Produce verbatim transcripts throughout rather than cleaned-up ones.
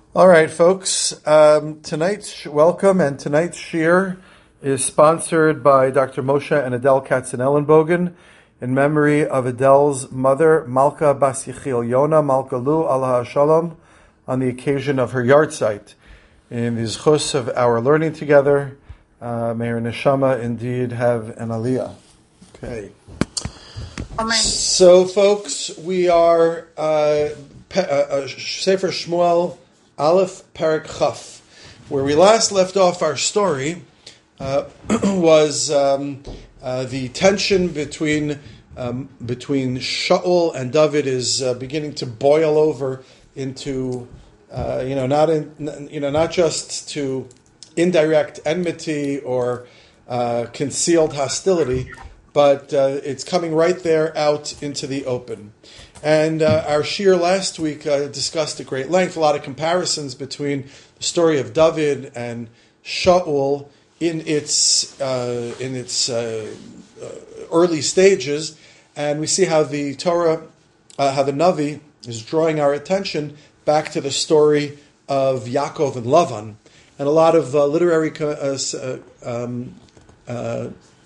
All right, folks. Um, tonight's welcome and tonight's shir is sponsored by Doctor Moshe and Adele Katzenellenbogen in memory of Adele's mother, Malka Bas Yechiel Yona Malka Lu Allah Shalom, on the occasion of her yahrzeit. In the zchus of our learning together, uh, may her neshama indeed have an aliyah. Okay. Amen. So, folks, we are uh, pe- uh, uh, Sefer Shmuel Aleph Perek Chaf. Where we last left off our story uh, was um, uh, the tension between um, between Shaul and David is uh, beginning to boil over into uh, you know not in, you know not just to indirect enmity or uh, concealed hostility, but uh, it's coming right there out into the open. And uh, our shir last week uh, discussed at great length a lot of comparisons between the story of David and Shaul in its uh, in its uh, uh, early stages, and we see how the Torah, uh, how the Navi is drawing our attention back to the story of Yaakov and Lavan, and a lot of uh, literary uh, uh, um, uh,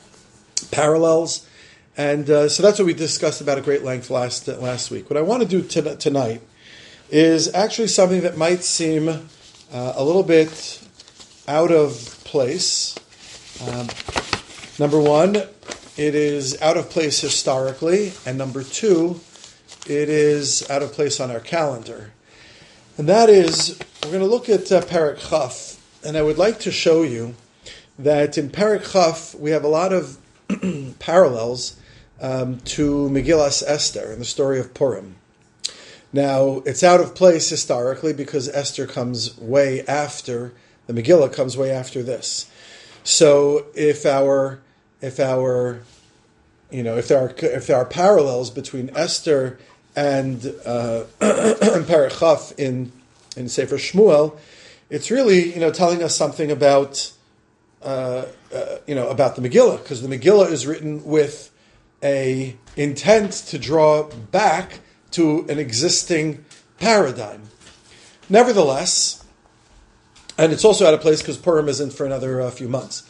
parallels. And uh, so that's what we discussed about at great length last uh, last week. What I want to do t- tonight is actually something that might seem uh, a little bit out of place. Um, number one, it is out of place historically, and number two, it is out of place on our calendar. And that is, we're going to look at uh, Perek Chaf, and I would like to show you that in Perek Chaf we have a lot of parallels Um, to Megillas Esther and the story of Purim. Now, it's out of place historically because Esther comes way after, the Megillah comes way after this. So if our, if our, you know, if there are if there are parallels between Esther and uh, Perek Chaf in in Sefer Shmuel, it's really you know telling us something about uh, uh, you know about the Megillah, because the Megillah is written with a intent to draw back to an existing paradigm. Nevertheless, and it's also out of place because Purim isn't for another uh, few months,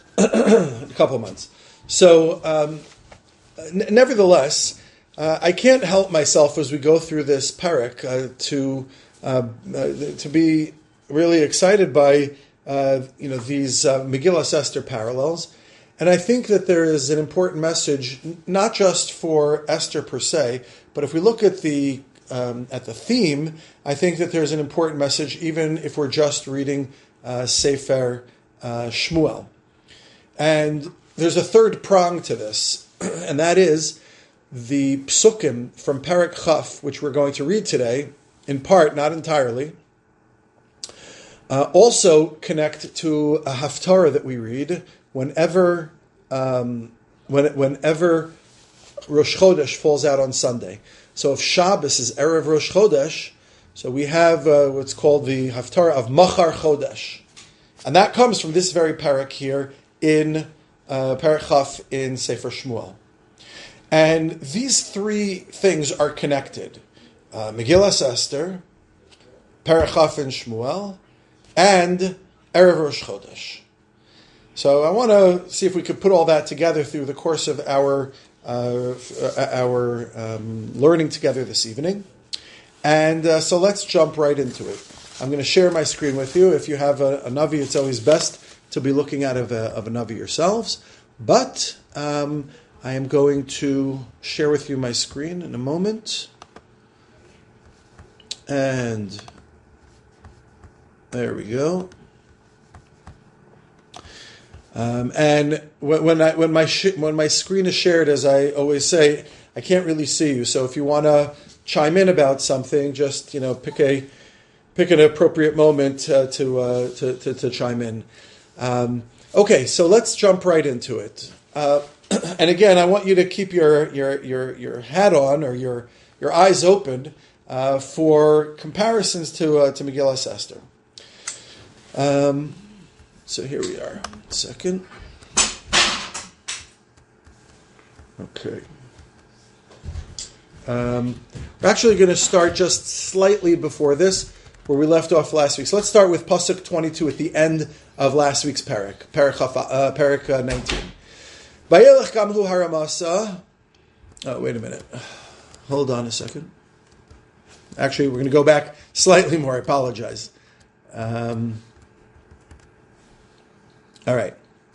a couple of months. So, um, n- nevertheless, uh, I can't help myself as we go through this parak uh, to uh, uh, to be really excited by uh, you know these uh, Megillas Esther parallels. And I think that there is an important message, not just for Esther per se, but if we look at the um, at the theme, I think that there's an important message, even if we're just reading uh, Sefer uh, Shmuel. And there's a third prong to this, and that is the psukim from Perek Chaf, which we're going to read today, in part, not entirely, uh, also connect to a haftarah that we read Whenever, um, when, whenever Rosh Chodesh falls out on Sunday. So if Shabbos is Erev Rosh Chodesh, so we have uh, what's called the Haftarah of Machar Chodesh. And that comes from this very parak here in uh, Perek Chaf in Sefer Shmuel. And these three things are connected. Uh, Megillas Esther, Perek Chaf in Shmuel, and Erev Rosh Chodesh. So I want to see if we could put all that together through the course of our uh, our um, learning together this evening. And uh, so let's jump right into it. I'm going to share my screen with you. If you have a, a Navi, it's always best to be looking at of a, of a Navi yourselves. But um, I am going to share with you my screen in a moment. And there we go. Um, and when, when I when my sh- when my screen is shared, as I always say, I can't really see you. So if you want to chime in about something, just you know pick a pick an appropriate moment uh, to, uh, to to to chime in. Um, okay, so let's jump right into it. Uh, and again, I want you to keep your your your your hat on or your your eyes open uh, for comparisons to uh, to Megillas Esther. Um, So here we are. Second. Okay. Um, we're actually going to start just slightly before this where we left off last week. So let's start with Pasuk twenty-two at the end of last week's parak, parak, uh, parak uh, nineteen. Vayelech gamhu haramasa. Oh, wait a minute. Hold on a second. Actually, we're going to go back slightly more. I apologize. Um, all right.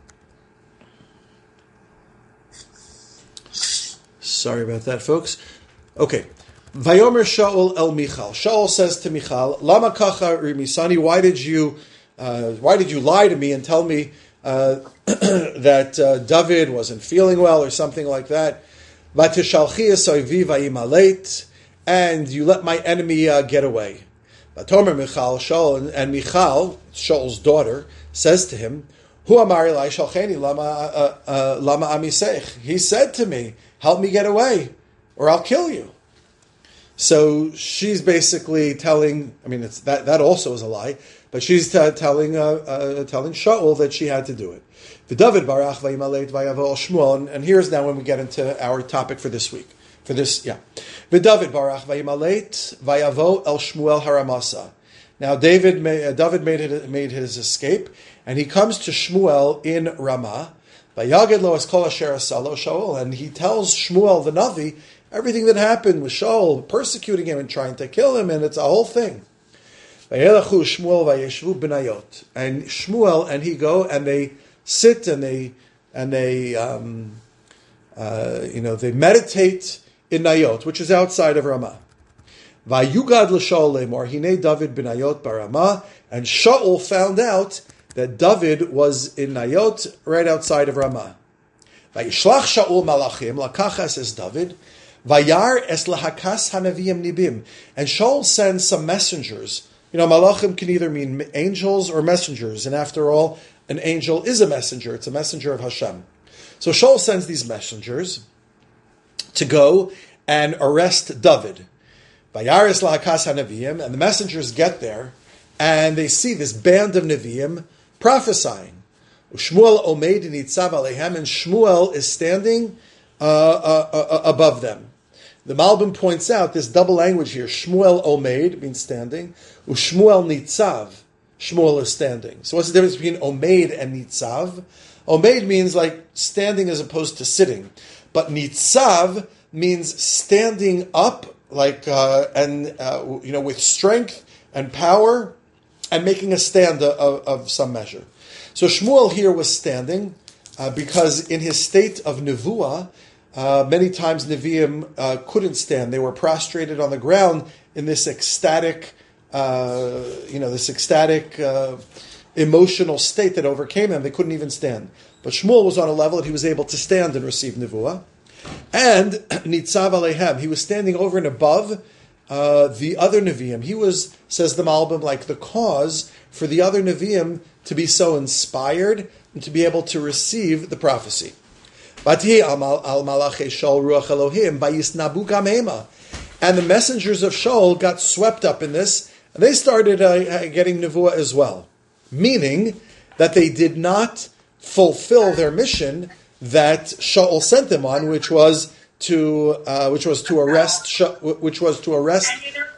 Sorry about that, folks. Okay. Vayomer Shaul el Michal. Shaul says to Michal, Lama kacha rimisani, why did you uh, why did you lie to me and tell me uh, that uh, David wasn't feeling well or something like that? Vatishalchi esoivi vayimaleit, and you let my enemy uh, get away. Vatomer Michal Shaul, and, and Michal, Shaul's daughter, says to him, Hu amari lai shalcheni lama uh, uh, lama amisech. He said to me, help me get away, or I'll kill you. So she's basically telling, I mean, it's that that also is a lie, but she's t- telling uh, uh, telling Shaul that she had to do it. The David barach vayimaleit vayavo Shmuel, and here's now when we get into our topic for this week. For this, yeah. The David barach vayimaleit vayavo el Shmuel haramasa. Now David made, uh, David made it, made his escape, and he comes to Shmuel in Ramah. Vayaged lo es kol asher asalo Shaul, and he tells Shmuel the Navi everything that happened with Shaul persecuting him and trying to kill him, and it's a whole thing. Vayelachu Shmuel vayeshvu b'nayot, and Shmuel and he go and they sit and they and they um, uh, you know they meditate in Nayot, which is outside of Ramah. Vayugad l'Shaul lemor hinei David b'nayot baramah, and Shaul found out that David was in Nayot right outside of Ramah. Vayishlach Shaul malachim lakachas es David. Vayar es lahakas hanavim nibim, and Shaul sends some messengers. You know, malachim can either mean angels or messengers, and after all, an angel is a messenger. It's a messenger of Hashem. So Shaul sends these messengers to go and arrest David. Vayar es lahakas hanavim, and the messengers get there, and they see this band of Nevi'im prophesying. Shmuel omeid nitzav alehem, and Shmuel is standing uh, uh, uh, above them. The Malbim points out this double language here. Shmuel omeid means standing. Ushmuel nitzav. Shmuel is standing. So what's the difference between omeid and nitzav? Omeid means like standing as opposed to sitting. But nitzav means standing up, like uh, and uh, you know, with strength and power, and making a stand of, of some measure. So Shmuel here was standing uh, because in his state of nevuah, Uh, many times Nevi'im uh, couldn't stand. They were prostrated on the ground in this ecstatic, uh, you know, this ecstatic uh, emotional state that overcame them. They couldn't even stand. But Shmuel was on a level that he was able to stand and receive Nevuah. And Nitzav Alehem, he was standing over and above uh, the other Nevi'im. He was, says the Malbim, like the cause for the other Nevi'im to be so inspired and to be able to receive the prophecy. And the messengers of Shaul got swept up in this, and they started uh, getting nevuah as well, meaning that they did not fulfill their mission that Shaul sent them on, which was to uh, which was to arrest which was to arrest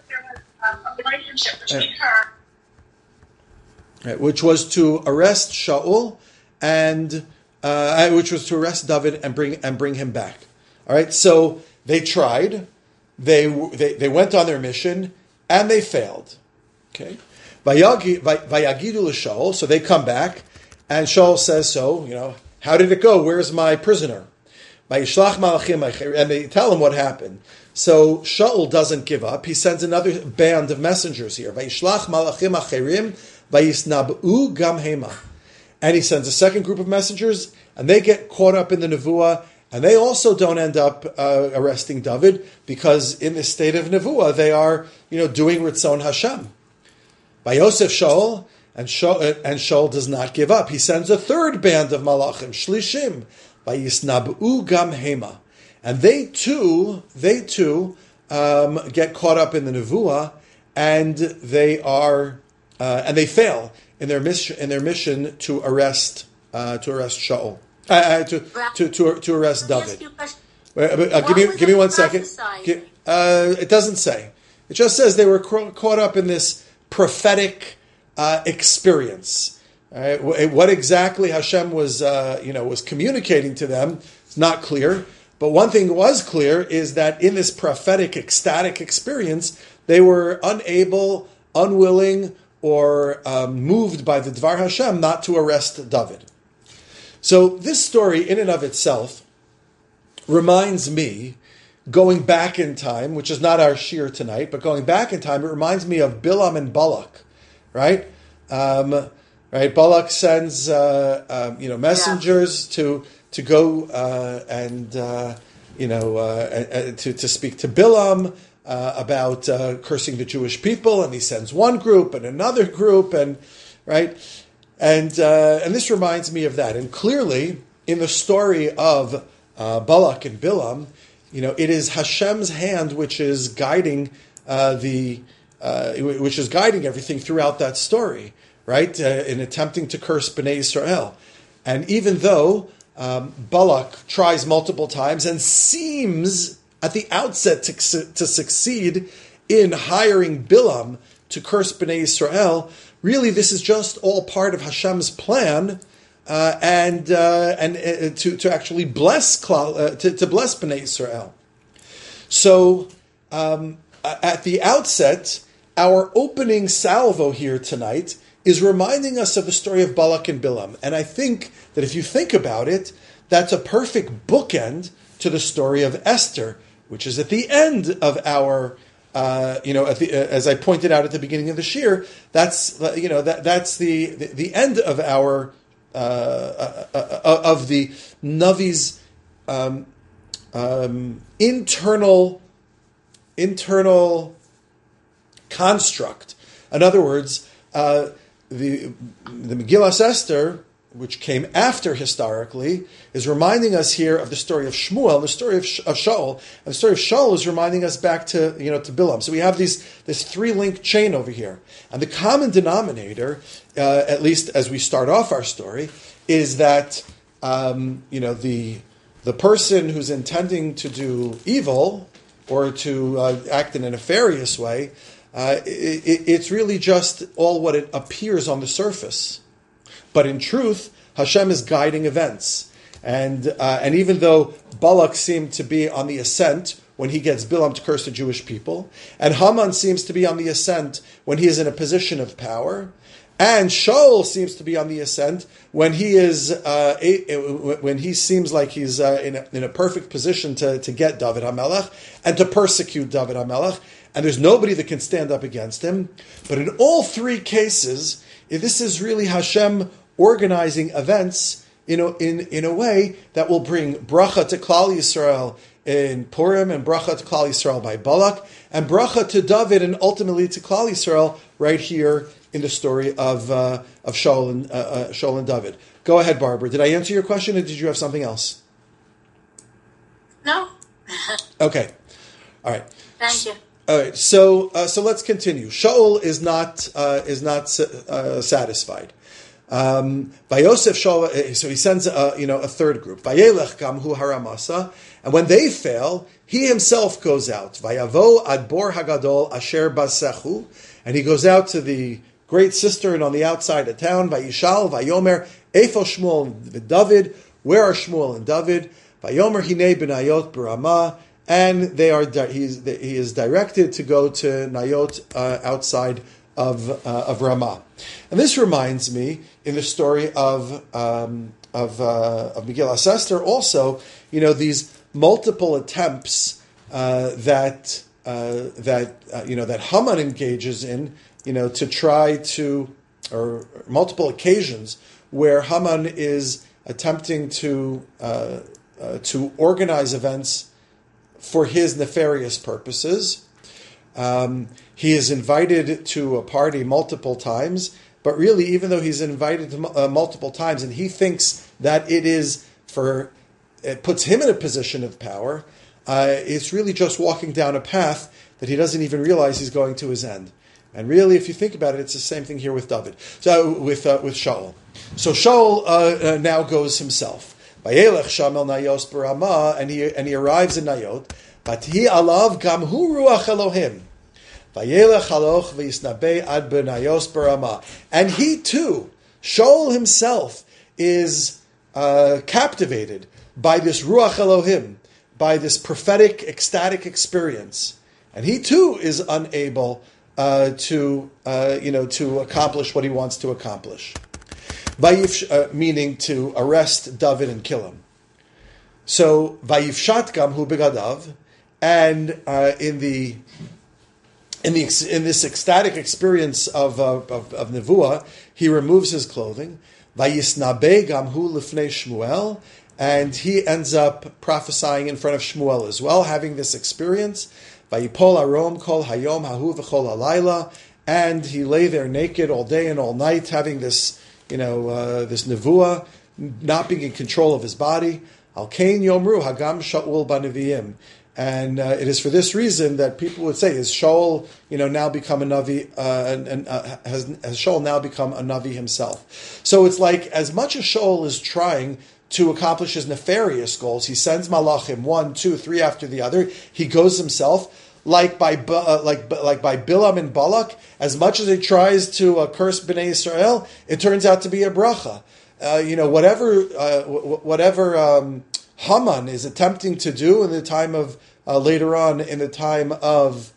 which was to arrest Shaul and. Uh, which was to arrest David and bring and bring him back. All right, so they tried, they they, they went on their mission, and they failed. Okay, Vayagidu l'Shaul, so they come back, and Shaul says, "So, you know, how did it go? Where's my prisoner?" Vayishlach malachim, and they tell him what happened. So Shaul doesn't give up. He sends another band of messengers here. Vayishlach malachim acherim vayisnabu gam hema. And he sends a second group of messengers, and they get caught up in the nevuah, and they also don't end up uh, arresting David, because in this state of nevuah, they are, you know, doing Ritzon Hashem. By Yosef Shaul, and Shaul, and Shaul does not give up. He sends a third band of malachim, Shlishim, by Yisnabu Gam Hema. And they too, they too um, get caught up in the nevuah, and they are, uh, and they fail in their mission in their mission to arrest uh, to arrest Shaul uh, uh, to, to to to arrest David. Uh, uh, give me give me one second. Give, uh, it doesn't say. It just says they were caught up in this prophetic uh, experience. Right? What exactly Hashem was, uh, you know, was communicating to them is not clear. But one thing was clear is that in this prophetic, ecstatic experience, they were unable, unwilling, or um, moved by the Dvar Hashem not to arrest David. So this story, in and of itself, reminds me, going back in time, which is not our shir tonight, but going back in time, it reminds me of Bilam and Balak, right? Um, right. Balak sends, uh, um, you know, messengers yeah. to to go uh, and uh, you know uh, to to speak to Bilam uh, about uh, cursing the Jewish people, and he sends one group and another group, and right, and uh, and this reminds me of that. And clearly, in the story of uh, Balak and Bilam, you know, it is Hashem's hand which is guiding uh, the uh, which is guiding everything throughout that story, right? Uh, in attempting to curse Bnei Israel, and even though um, Balak tries multiple times and seems at the outset to, to succeed in hiring Bilam to curse Bnei Israel, really this is just all part of Hashem's plan. Uh, and uh, and uh, to to actually bless uh, to, to bless Bnei Israel. So um, at the outset, our opening salvo here tonight is reminding us of the story of Balak and Bilam, and I think that if you think about it, that's a perfect bookend to the story of Esther, which is at the end of our. Uh, you know, at the, uh, as I pointed out at the beginning of the shir, that's uh, you know that that's the, the the end of our. Uh, uh, uh, of the Navi's um, um, internal internal construct. In other words, uh, the the Megillas Esther, which came after historically, is reminding us here of the story of Shmuel, the story of, Sh- of Shaul, and the story of Shaul is reminding us back to you know to Bilam. So we have these this three link chain over here, and the common denominator, uh, at least as we start off our story, is that um, you know the the person who's intending to do evil or to uh, act in a nefarious way, uh, it, it, it's really just all what it appears on the surface. But in truth, Hashem is guiding events. And uh, and even though Balak seemed to be on the ascent when he gets Bilam to curse the Jewish people, and Haman seems to be on the ascent when he is in a position of power, and Shaul seems to be on the ascent when he is uh, a, when he seems like he's uh, in, a, in a perfect position to, to get David HaMelech and to persecute David HaMelech, and there's nobody that can stand up against him. But in all three cases, this is really Hashem organizing events, you know, in, in a way that will bring bracha to Klal Yisrael in Purim, and bracha to Klal Yisrael by Balak, and bracha to David, and ultimately to Klal Yisrael right here in the story of uh, of Shaul and uh, uh, Shaul and David. Go ahead, Barbara. Did I answer your question, or did you have something else? No. Okay. All right. Thank you. All right. So uh, so let's continue. Shaul is not uh, is not uh, satisfied. Um, Vayosef Shaul, so he sends a, you know a third group. Vayelech gamhu haramasa, and when they fail, he himself goes out. Vayavo ad bor hagadol asher basechu, and he goes out to the great cistern on the outside of town. Vayishal vayomer efo Shmuel and David. Where are Shmuel and David? Vayomer hinei b'nayot b'Ramah, and they are he is he is directed to go to Nayot uh, outside of uh, of Ramah. And this reminds me in the story of um, of uh, of Megillas Esther also, you know, these multiple attempts uh, that uh, that uh, you know that Haman engages in, you know, to try to, or multiple occasions where Haman is attempting to uh, uh, to organize events for his nefarious purposes. Um, he is invited to a party multiple times, but really, even though he's invited to, uh, multiple times, and he thinks that it is for, it puts him in a position of power, uh, it's really just walking down a path that he doesn't even realize he's going to his end. And really, if you think about it, it's the same thing here with David, so with uh, with Shaul. So Shaul uh, uh, now goes himself. Vayelech Shamel Nayos b'Ramah, and he and he arrives in Nayot. But he alav gamhu ruach Elohim. Vayelech haloch v'yisnabei ad benayos barama. And he too, Shaul himself, is uh, captivated by this Ruach Elohim, by this prophetic, ecstatic experience. And he too is unable uh, to, uh, you know, to accomplish what he wants to accomplish. Vayif, uh, meaning to arrest David and kill him. So, Vayifshat gam hu begadav, and uh, in the in the in this ecstatic experience of uh, of, of nevuah, he removes his clothing. Vayisnabe gam hu lifnei Shmuel, and he ends up prophesying in front of Shmuel as well, having this experience. Vayipol arom kol hayom hahu v'chol halayla, and he lay there naked all day and all night, having this, you know, uh, this nevuah, not being in control of his body. Al kain yomru hagam Shaul b'neviim. And uh, it is for this reason that people would say, is Shaul, you know, now become a Navi, uh, and, and uh, has, has Shaul now become a Navi himself? So it's like, as much as Shaul is trying to accomplish his nefarious goals, he sends malachim, one, two, three after the other. He goes himself, like by uh, like like by Bilam and Balak. As much as he tries to uh, curse Bnei Israel, it turns out to be a bracha. Uh, you know, whatever uh, whatever um, Haman is attempting to do in the time of uh, later on in the time of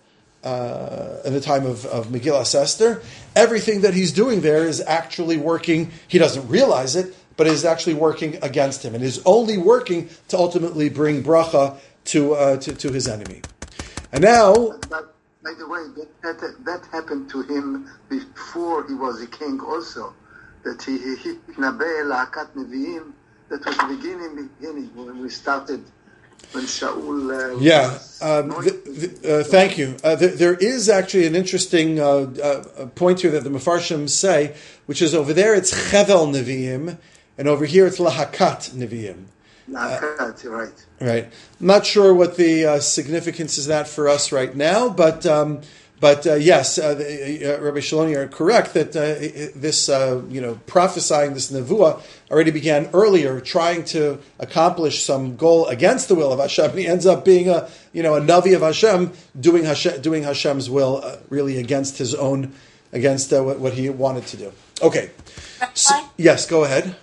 uh, in the time of, of Megillas Esther, everything that he's doing there is actually working. He doesn't realize it, but is actually working against him, and is only working to ultimately bring bracha to uh, to, to his enemy. And now, but, by the way, that, that that happened to him before he was a king also. That he he nabeh la'akat neviim. That was the beginning, beginning when we started, when Shaul. Uh, yeah. Um, the, the, uh, thank you. Uh, the, there is actually an interesting uh, uh, point here that the Mefarshim say, which is over there it's chevel neviim, and over here it's lahakat neviim. Lahakat, uh, right. Right. I'm not sure what the uh, significance is that for us right now, but. Um, But uh, yes, uh, the, uh, Rabbi Shalom, you're correct that uh, this, uh, you know, prophesying, this nevuah, already began earlier, trying to accomplish some goal against the will of Hashem. And he ends up being a, you know, a navi of Hashem, doing Hashem, doing Hashem's will, uh, really against his own, against uh, what, what he wanted to do. Okay. So, yes, go ahead.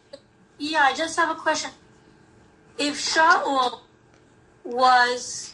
Yeah, I just have a question. If Shaul was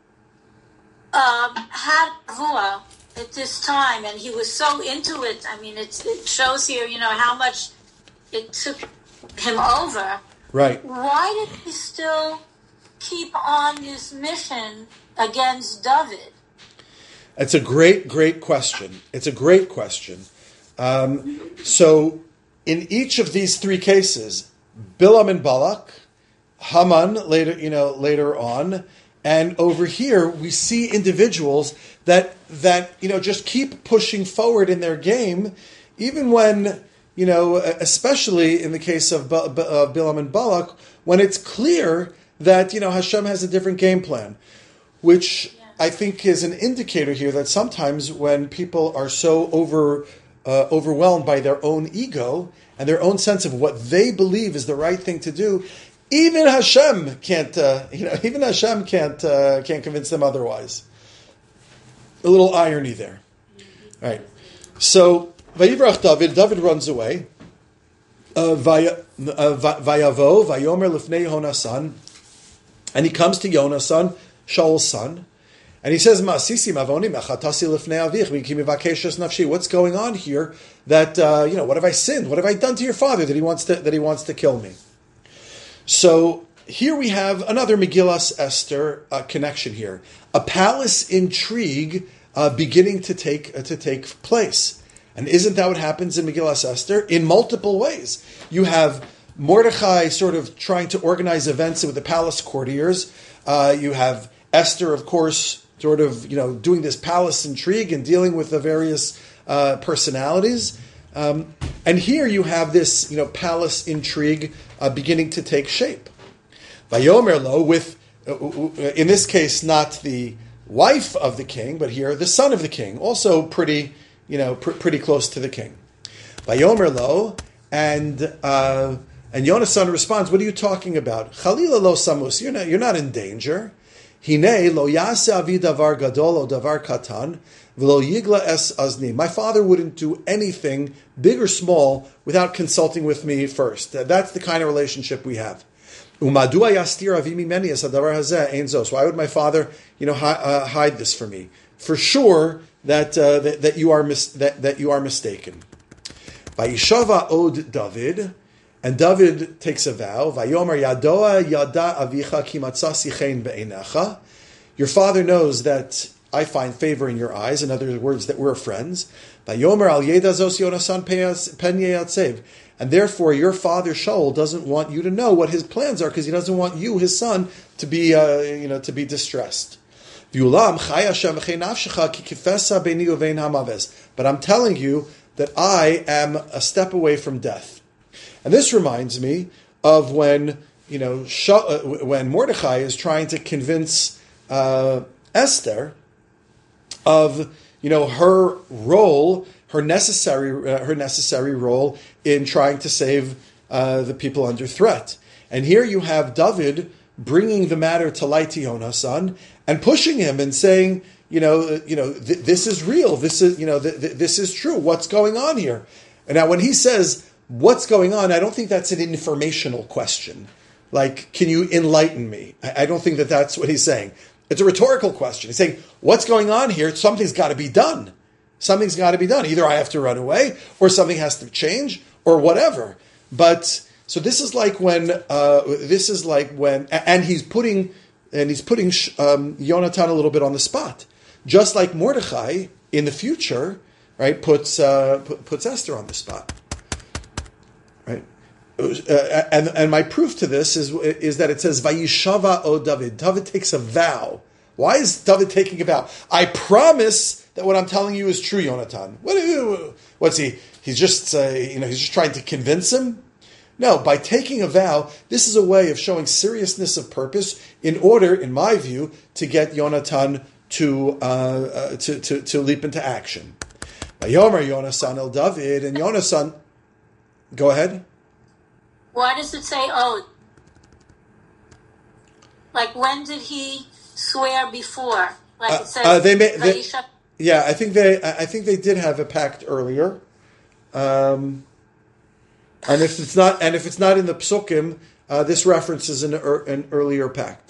Um, had nevuah at this time, and he was so into it. I mean, it's, it shows here, you know, how much it took him over. Right. Why did he still keep on this mission against David? It's a great, great question. It's a great question. Um, so, in each of these three cases, Bilam and Balak, Haman later, you know, later on. And over here, we see individuals that that you know just keep pushing forward in their game, even when you know, especially in the case of ba- ba- uh, Bilam and Balak, when it's clear that you know Hashem has a different game plan, which I think is an indicator here that sometimes when people are so over uh, overwhelmed by their own ego and their own sense of what they believe is the right thing to do. Even Hashem can't, uh, you know, even Hashem can't uh, can't convince them otherwise. A little irony there, right? So Vayivrach David, David runs away. Vayavo Vayomer lifnei Yonasan, and he comes to Yonasan, Shaul's son, and he says, "Ma'asisi mavoni mechatasi lifnei avich v'ki mivakeshes nafshi." What's going on here? That uh, you know, what have I sinned? What have I done to your father that he wants to that he wants to kill me? So here we have another Megillas Esther uh, connection here, a palace intrigue uh, beginning to take uh, to take place, and isn't that what happens in Megillas Esther in multiple ways? You have Mordechai sort of trying to organize events with the palace courtiers. Uh, you have Esther, of course, sort of you know doing this palace intrigue and dealing with the various uh, personalities. Um, and here you have this, you know, palace intrigue uh, beginning to take shape. Vayomer lo, with, uh, in this case, not the wife of the king, but here the son of the king, also pretty, you know, pr- pretty close to the king. Vayomer lo, and uh, and Yonasan responds, "What are you talking about? Chalila lo samus, you're not, you're not in danger." Hine lo yase avi davar gadol o davar katan v'lo yigla es azni. My father wouldn't do anything, big or small, without consulting with me first. That's the kind of relationship we have. Umadua yastir avi mimeni es hadavar hazeh ein zos. Why would my father, you know, hi, uh, hide this from me? For sure that uh, that, that you are mis- that, that you are mistaken. Vayishava od David, and David takes a vow. Vayomer yadoa yada avicha ki matzasi chen be'einecha. Your father knows that I find favor in your eyes. In other words, that we're friends. Vayomer al yeda zos Yonasan pen yatsev. And therefore, your father Shaul doesn't want you to know what his plans are because he doesn't want you, his son, to be, uh, you know, to be distressed. But I'm telling you that I am a step away from death. And this reminds me of when, you know, when Mordechai is trying to convince uh, Esther of, you know, her role, her necessary, uh, her necessary role in trying to save uh, the people under threat. And here you have David bringing the matter to light to Yonasan and pushing him and saying, you know, you know, th- this is real. This is, you know, th- th- this is true. What's going on here? And now, when he says what's going on, I don't think that's an informational question. Like, can you enlighten me? I, I don't think that that's what he's saying. It's a rhetorical question. He's saying, what's going on here? Something's got to be done. Something's got to be done. Either I have to run away, or something has to change, or whatever. But so this is like when uh, this is like when, and he's putting and he's putting um, Yonatan a little bit on the spot, just like Mordechai in the future, right? Puts uh, put, puts Esther on the spot, right? Uh, and and my proof to this is is that it says Vayishava o David. David takes a vow. Why is David taking a vow? I promise that what I'm telling you is true, Yonatan. What, what's he? He's just uh, you know he's just trying to convince him. No, by taking a vow, this is a way of showing seriousness of purpose in order, in my view, to get Yonatan to uh, uh, to, to to leap into action. Vayomer Yonasan el David, and Yonasan, go ahead. Why does it say oath? Like, when did he swear before? Like it says, uh, uh, they may, they, yeah, I think they, I think they did have a pact earlier, um, and if it's not, and if it's not in the Psukim, uh, this references an, an earlier pact.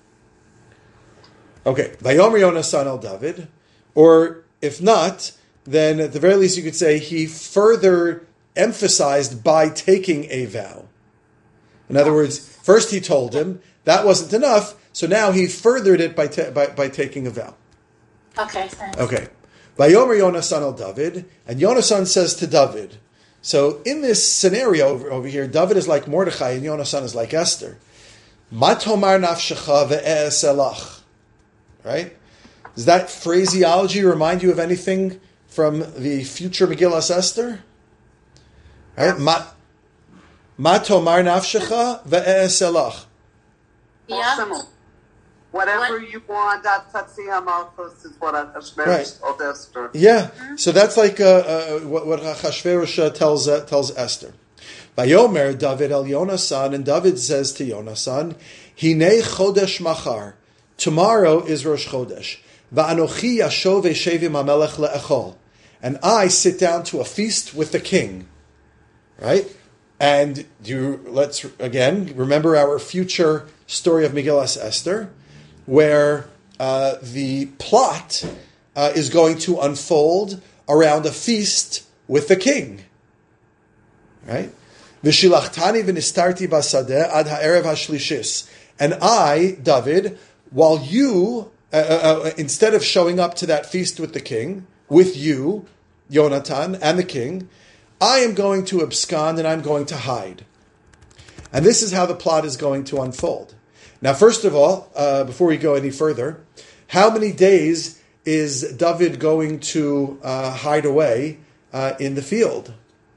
Okay, Vayomer Yonasan el David, or if not, then at the very least you could say he further emphasized by taking a vow. In other words, first he told him that wasn't enough, so now he furthered it by ta- by, by taking a vow. Okay, thanks. Okay. Vayomer Yonasan el David, and Yonasan says to David. So in this scenario over, over here, David is like Mordechai and Yonasan is like Esther. Matomar nafshecha ve'es elach. Right? Does that phraseology remind you of anything from the future Megillas Esther? Right? Ma, ma tomar nafshecha ve'es elach. Yeah. Whatever what? You want, that Tatsia Malchus is what Achashverosh told Esther. Yeah, mm-hmm. So that's like uh, uh, what, what Achashverosh uh, tells uh, tells Esther. Vayomer David el Yonasan, and David says to Yonasan, Hinei chodesh machar. Tomorrow is Rosh Chodesh. Va'anochi yashov eshevim hamelech le'echol. And I sit down to a feast with the king. Right? And you let's again remember our future story of Megillas Esther, where uh, the plot uh, is going to unfold around a feast with the king. Right? V'shilachtani v'nistarti basadeh ad ha'erev ha'shlishis. And I, David, while you, uh, uh, instead of showing up to that feast with the king, with you, Yonatan, and the king, I am going to abscond and I'm going to hide. And this is how the plot is going to unfold. Now, first of all, uh, before we go any further, how many days is David going to uh, hide away uh, in the field?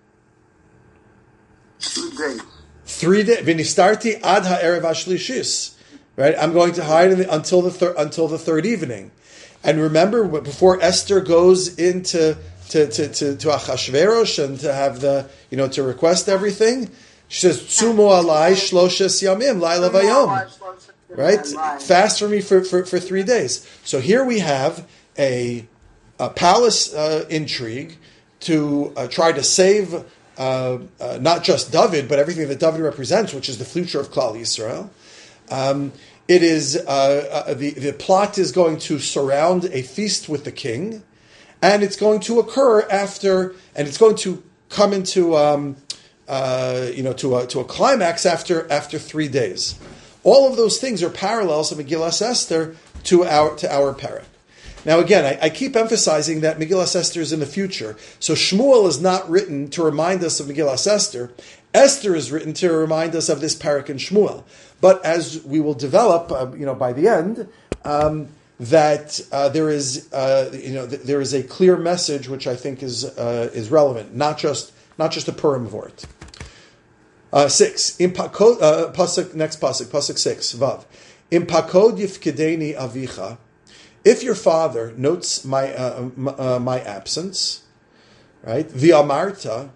Three days. Three days. V'nistarti ad ha'erev ha'shlishis. Right? I'm going to hide in the, until the thir- until the third evening. And remember, before Esther goes into to to to, to Achashverosh and to have the you know to request everything, she says, "Tsumo alai shloshes yamim laila vayom." right? right? Fast for me for, for, for three days. So here we have a, a palace uh, intrigue to uh, try to save uh, uh, not just David, but everything that David represents, which is the future of Klal Yisrael. Um, it is uh, uh, the the plot is going to surround a feast with the king, and it's going to occur after, and it's going to come into um, uh, you know to a to a climax after after three days. All of those things are parallels of Megillas Esther to our to our parak. Now again, I, I keep emphasizing that Megillas Esther is in the future. So Shmuel is not written to remind us of Megillas Esther. Esther is written to remind us of this parak in Shmuel. But as we will develop, uh, you know, by the end, um, that uh, there is, uh, you know, th- there is a clear message which I think is uh, is relevant, not just not just a Purim vort. Uh, six. Impakod, uh, pasuk, next pasuk, pasuk six. Vav. Impakod yifkedeni avicha. If your father notes my uh, uh, my absence, right? V'amarta,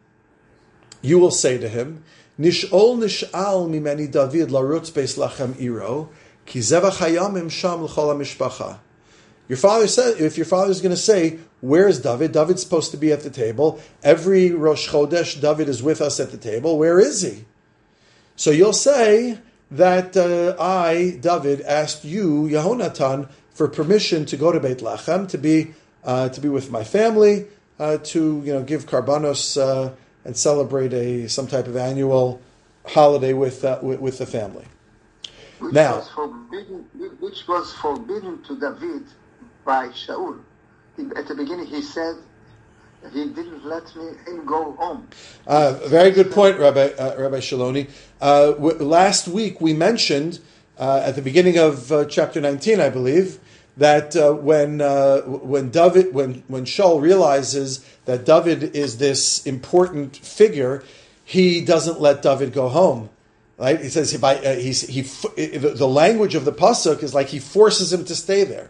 you will say to him, Nish'ol nish'al mimeni David larutz beis lachem iro, ki zevach hayamim sham l'chol ha'mishpacha. Your father said, if your father is going to say, where's David? David's supposed to be at the table. Every Rosh Chodesh, David is with us at the table. Where is he? So you'll say that uh, I, David, asked you, Yehonatan, for permission to go to Beit Lachem, to be uh, to be with my family, uh, to you know give karbanos uh, and celebrate a some type of annual holiday with uh, with, with the family. Which Now, was forbidden, which was forbidden to David by Shaul. He, at the beginning, he said he didn't let me him go home. Uh, very good point, Rabbi uh, Rabbi Shaloni. Uh, w- last week we mentioned uh, at the beginning of uh, chapter nineteen, I believe, that uh, when uh, when David when when Shaul realizes that David is this important figure, he doesn't let David go home. Right? He says he, by, uh, he's, he the, the language of the pasuk is like he forces him to stay there.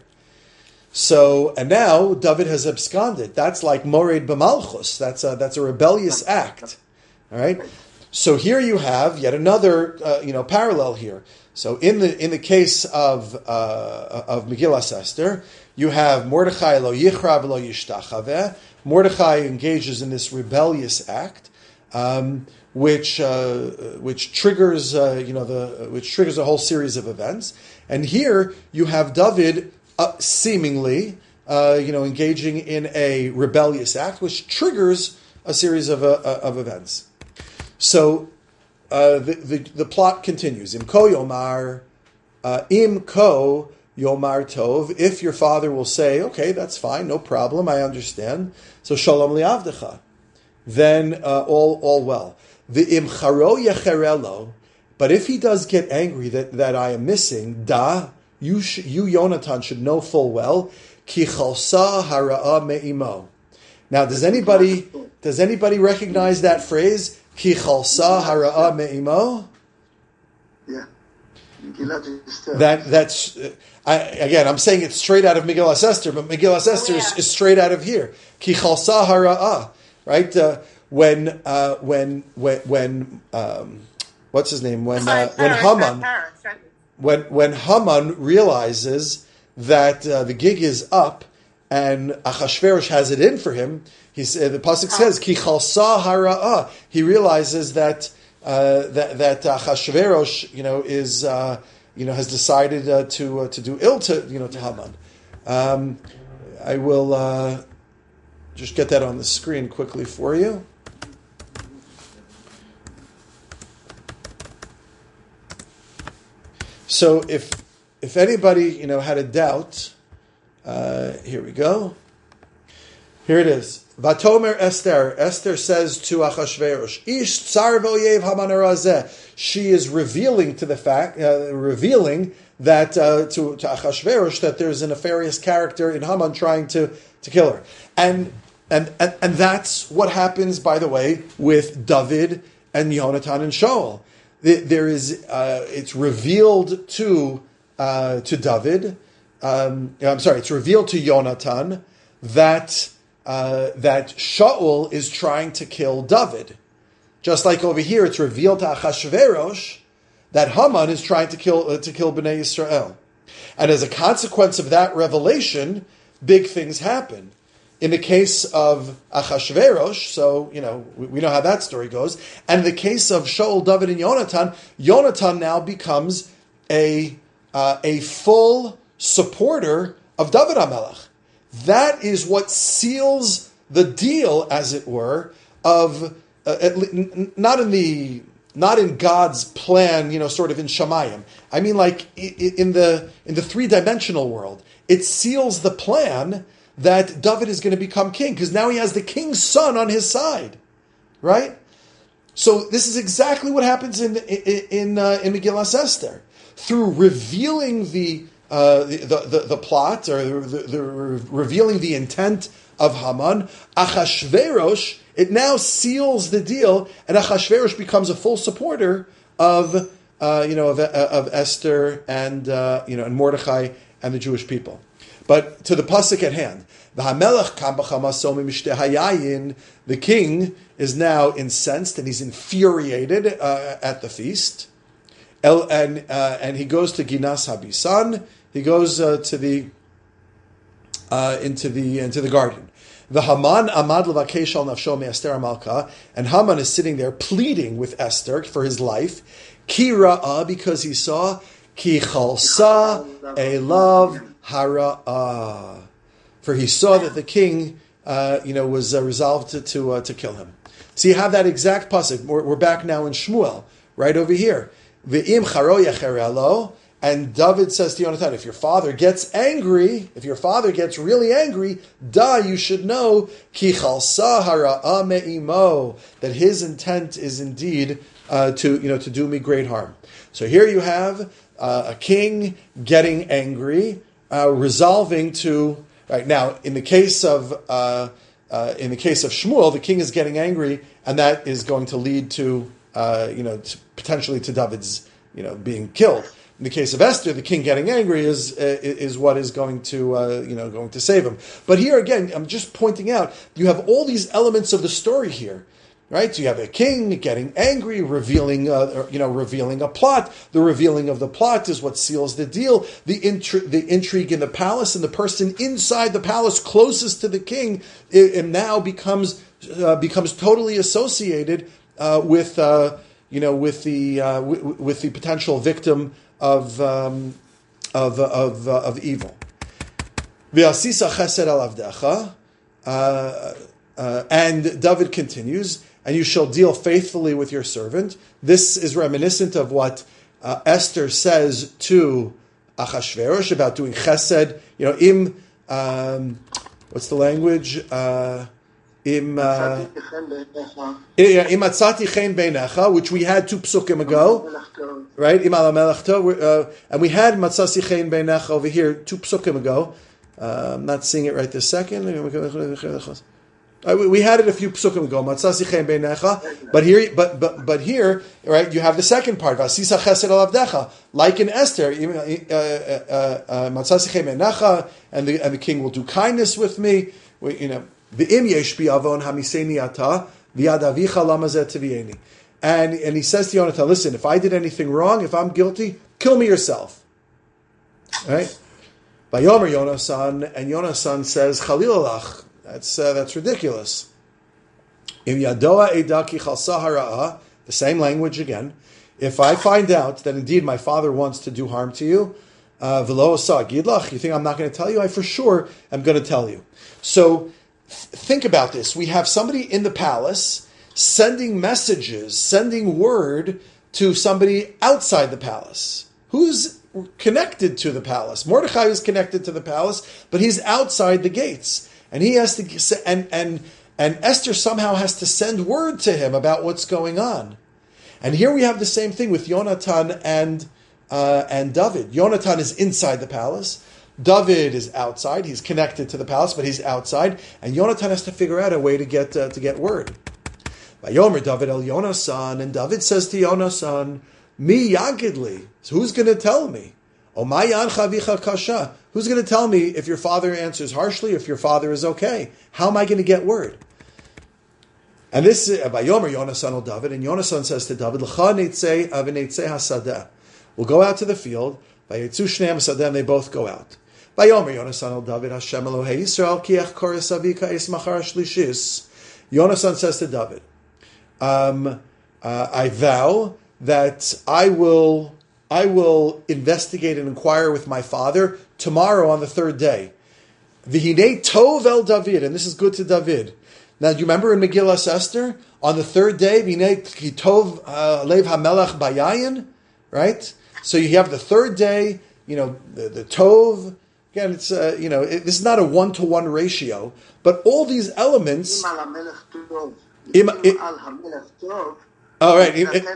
So and now David has absconded. That's like mored b'malchus. That's a, that's a rebellious act. All right. So here you have yet another uh, you know parallel here. So in the in the case of uh, of Megillas Esther, you have Mordechai lo yichra v'lo yishtachaveh. Mordechai engages in this rebellious act, um, which uh, which triggers uh, you know the which triggers a whole series of events. And here you have David uh, seemingly uh, you know engaging in a rebellious act, which triggers a series of uh, of events. So. Uh, the, the the plot continues. Im ko yomar, uh, im ko yomar tov. If your father will say, okay, that's fine, no problem, I understand. So shalom liavdecha. Then uh, all all well. The im charo yecherelo. But if he does get angry that, that I am missing, da you sh- you Yonatan should know full well ki chalsa hara'a me'imo. Now, does anybody does anybody recognize that phrase? Ki chalsa hara'a me'imo. Yeah, that that's uh, I, again. I'm saying it's straight out of Megillas Esther, but Megillas Esther is, is straight out of here. Ki chalsa hara'a, right? Uh, when uh, when when when um, what's his name? When uh, when Haman when when Haman realizes that uh, the gig is up and Achashverosh has it in for him. He said, the pasuk says, "Ki chalsa hara'ah." He realizes that uh, that that Achashverosh, you know, is uh, you know has decided uh, to uh, to do ill to you know to Haman. Um, I will uh, just get that on the screen quickly for you. So, if if anybody you know had a doubt, uh, here we go. Here it is. Vatomer Esther. Esther says to Achashverosh, Ish tsar v'oyev Haman harazeh. She is revealing to the fact, uh, revealing that uh, to, to Achashverosh that there's a nefarious character in Haman trying to, to kill her, and, and and and that's what happens, by the way, with David and Yonatan and Shaul. There is, uh, it's revealed to uh, to David. Um, I'm sorry, it's revealed to Yonatan that. Uh, that Shaul is trying to kill David. Just like over here, it's revealed to Achashverosh that Haman is trying to kill uh, to kill Bnei Yisrael. And as a consequence of that revelation, big things happen. In the case of Achashverosh, so, you know, we, we know how that story goes. And in the case of Shaul, David, and Yonatan, Yonatan now becomes a uh, a full supporter of David HaMelech. That is what seals the deal, as it were, of uh, at le- not in the not in God's plan, you know, sort of in Shamayim. I mean, like in the in the three dimensional world, it seals the plan that David is going to become king, because now he has the king's son on his side, right? So this is exactly what happens in in in, uh, in Megillas Esther. Through revealing the uh, the, the the plot, or the, the, the revealing the intent of Haman, Achashverosh, it now seals the deal, and Achashverosh becomes a full supporter of uh, you know of, of Esther and uh, you know and Mordechai and the Jewish people. But to the pasuk at hand, the king is now incensed and he's infuriated uh, at the feast, El, and uh, and he goes to Ginas Habisan. He goes uh, to the uh, into the into the garden. The Haman amad levakesh al nafsho me Esther Malka, and Haman is sitting there pleading with Esther for his life. Ki ra'ah, because he saw ki chalsa elav hara'ah, for he saw that the king, uh, you know, was uh, resolved to to, uh, to kill him. So you have that exact pasuk. We're, we're back now in Shmuel, right over here. V'im charo yacherelo, and David says to Yonatan, if your father gets angry, if your father gets really angry, da, you should know ki chalsa hara'ah me'imo, that his intent is indeed uh, to you know to do me great harm. So here you have uh, a king getting angry, uh, resolving to. Right now, in the case of uh, uh, in the case of Shmuel, the king is getting angry, and that is going to lead to uh, you know to potentially to David's you know being killed. In the case of Esther, the king getting angry is uh, is what is going to uh, you know going to save him. But here again, I'm just pointing out you have all these elements of the story here. Right, so you have a king getting angry, revealing, uh, you know, revealing a plot. The revealing of the plot is what seals the deal. The intri- the intrigue in the palace, and the person inside the palace closest to the king, it, it now becomes uh, becomes totally associated uh, with, uh, you know, with the uh, w- with the potential victim of um, of of uh, of evil. V'asisa chesed al avdecha, and David continues. And you shall deal faithfully with your servant. This is reminiscent of what uh, Esther says to Achashverosh about doing chesed. You know, im, um, what's the language? Uh, im, uh, im atzati chen beinecha, which we had two psukim ago, right? Im ala melachto, and we had matzasi chen beinecha over here two psukim ago. Uh, I'm not seeing it right this second. Uh, we, we had it a few psukim ago, but here, but but but here, right? You have the second part, Vasisa chesed al avdecha, like in Esther, and the and the king will do kindness with me. We, you know, the im yesh bi avon hamiseni ata v'yad avicha lama zeh tivieni, and and he says to Yonatan, listen, if I did anything wrong, if I'm guilty, kill me yourself, right? Vayomer Yonasan, and Yonasan says, Chalil. That's uh, that's ridiculous. Im yadoa edaki chalsa hara'ah, the same language again. If I find out that indeed my father wants to do harm to you, v'lo asa gidlach, you think I'm not going to tell you? I for sure am going to tell you. So think about this. We have somebody in the palace sending messages, sending word to somebody outside the palace. Who's connected to the palace? Mordechai is connected to the palace, but he's outside the gates. And he has to, and and and Esther somehow has to send word to him about what's going on. And here we have the same thing with Yonatan and uh, and David. Yonatan is inside the palace. David is outside. He's connected to the palace, but he's outside. And Yonatan has to figure out a way to get uh, to get word. Vayomer David el Yonasan, and David says to Yonasan, "Mi yagidli." So who's going to tell me? Omayan chavicha kasha. Who's going to tell me if your father answers harshly, if your father is okay? How am I going to get word? And this is Vayomer Yonasan al David, and Yonasan says to David, L'cha neitzei v'neitzei hasadeh. We'll go out to the field. Vayetzu shneim hasadeh, and they both go out. Vayomer Yonasan al David, Hashem Elohei Yisrael, ki ech kores avika es machar shlishis. Yonasan says to David, um, uh, I vow that I will, I will investigate and inquire with my father tomorrow on the third day. V'hinei tov el David, and this is good to David. Now, do you remember in Megillas Esther, on the third day, V'hinei ki tov lev hamelach bayayin, right? So you have the third day, you know, the, the tov. Again, it's uh, you know, it, this is not a one to one ratio, but all these elements. Im, it, all right. It, it,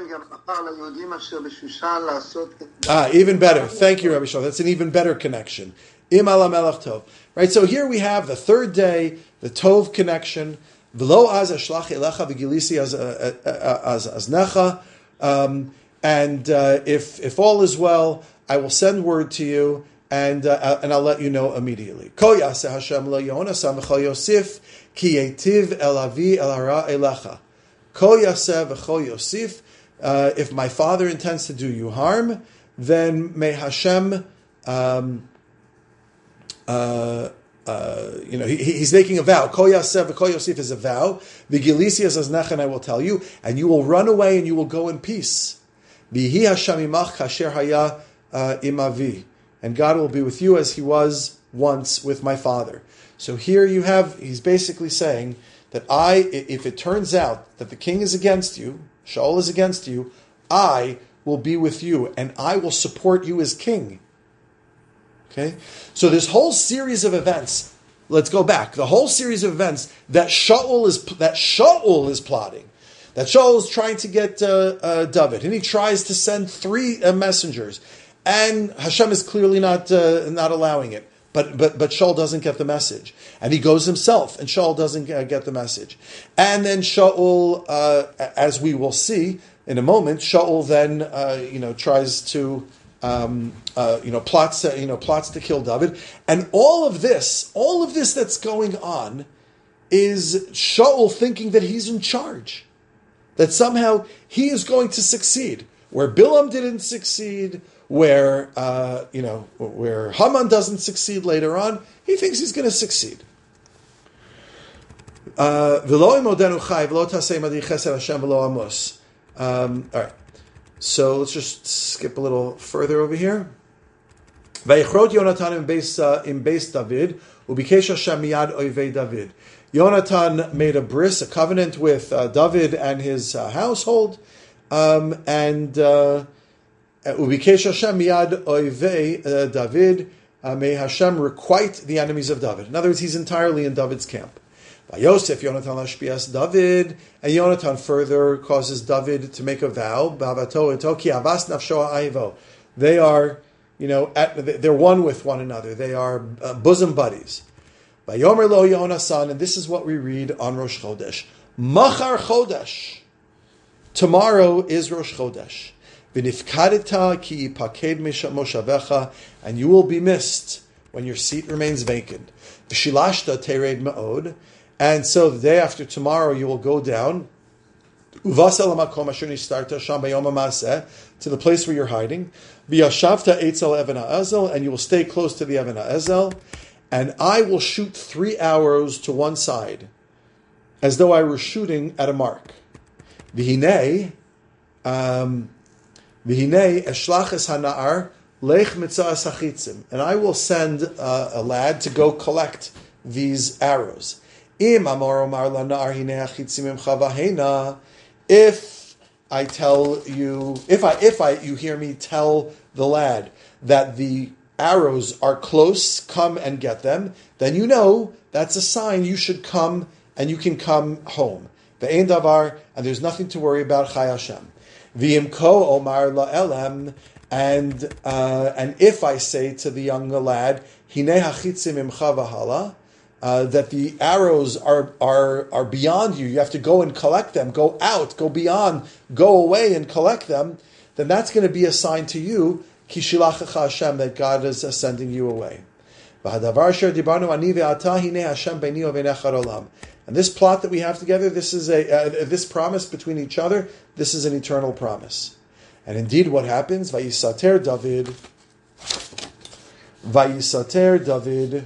ah, even better. Thank you, Rabbi Shlomo. That's an even better connection. Im ala melech tov. Right. So here we have the third day, the tov connection. V'lo az ashlach elecha v'gilisi az az az necha. And uh, if if all is well, I will send word to you, and uh, and I'll let you know immediately. Ko yaseh Hashem lo Yonasan v'chol Yosif ki yetiv el avi el hara elecha. Ko yaseh v'chol Yosif. If my father intends to do you harm, then may Hashem. Um, uh, uh, you know, he, he's making a vow. Ko yaseh v'chol Yosif is a vow. V'gilisi as aznech, and I will tell you, and you will run away and you will go in peace. V'hi Hashem imach kasher haya imavi. And God will be with you as He was once with my father. So here you have, he's basically saying that I, if it turns out that the king is against you, Shaul is against you, I will be with you and I will support you as king. Okay? So this whole series of events, let's go back, the whole series of events that Shaul is, that Shaul is plotting, that Shaul is trying to get uh, uh, David, and he tries to send three uh, messengers. And Hashem is clearly not uh, not allowing it, but but but Shaul doesn't get the message, and he goes himself, and Shaul doesn't get the message, and then Shaul, uh, as we will see in a moment, Shaul then uh, you know tries to um, uh, you know plots uh, you know plots to kill David, and all of this, all of this that's going on, is Shaul thinking that he's in charge, that somehow he is going to succeed where Bilam didn't succeed. Where uh, you know, where Haman doesn't succeed later on, he thinks he's going to succeed. Uh, um, all right, so let's just skip a little further over here. Vayichrot Yonatan in base in base David ubikesh Hashem miyad oivei David. Yonatan made a bris, a covenant with uh, David and his uh, household, um, and. Uh, Ubikesh Hashem miyad oivei David. May Hashem requite the enemies of David. In other words, he's entirely in David's camp. Yosef Yonatan lashpias David, and Yonatan further causes David to make a vow. Bavato etoki avas nafsho aivo. They are, you know, at, they're one with one another. They are uh, bosom buddies. Vayomer lo Yonasan, and this is what we read on Rosh Chodesh. Machar Chodesh. Tomorrow is Rosh Chodesh. V'nifkadita ki ipaked moshavecha, and you will be missed when your seat remains vacant. V'shilashta tered me'od, and so the day after tomorrow you will go down uvasel hamakom asher nistarta sham bayom ha'maseh, to the place where you're hiding. V'yashavta eitzel even ha'ezel, and you will stay close to the even ha'ezel, and I will shoot three arrows to one side, as though I were shooting at a mark. V'hinei, um, V'hinei eshlach es hana'ar lech mitzah sachitzim, and I will send uh, a lad to go collect these arrows. Im amar omar lana'ar hinei achitzim imcha v'heina. If I tell you, if I if I you hear me tell the lad that the arrows are close, come and get them, then you know that's a sign you should come and you can come home. Ve'ein davar, and there's nothing to worry about. Chai Hashem. V'imko omar la'elam, and uh, and if I say to the young lad, hinei hachitzim imcha v'hala, uh, that the arrows are are are beyond you, you have to go and collect them, go out, go beyond, go away and collect them, then that's going to be a sign to you, ki shilachacha Hashem, that God is uh, sending you away. And this plot that we have together, this is a uh, this promise between each other, this is an eternal promise. And indeed what happens, Vayisater David, Vayisater David,